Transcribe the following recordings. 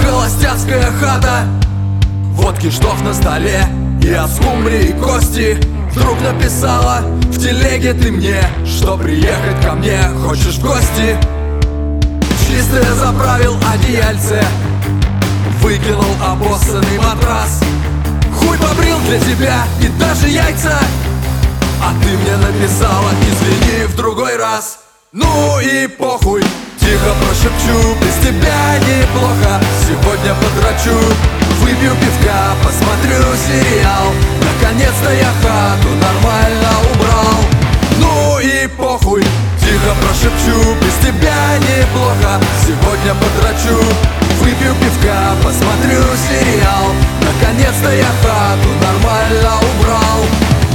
холостяцкая хата, водки штоф на столе и от скумбрии кости. Вдруг написала в телеге ты мне, что приехать ко мне хочешь в гости. Чистое заправил одеяльце, выкинул обоссанный матрас. Хуй побрил для тебя и даже яйца, а ты мне написала извини в другой раз. Ну и похуй, тихо прошепчу, без тебя неплохо. Сегодня подрачу, выпью пивка, посмотрю сериал. Наконец-то я хату нормально убрал. Ну и похуй, тихо прошепчу, без тебя неплохо. Сегодня подрачу, выпью пивка, посмотрю сериал. Наконец-то я хату нормально убрал.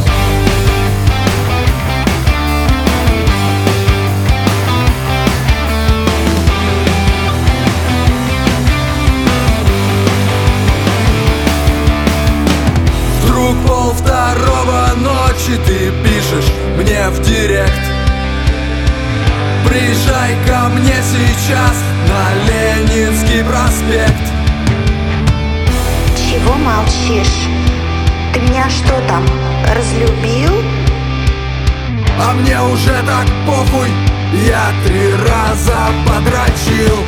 Полвторого ночи ты пишешь мне в директ: приезжай ко мне сейчас на Ленинский проспект. Чего молчишь? Ты меня что там, разлюбил? А мне уже так похуй, я 3 раза подрочил.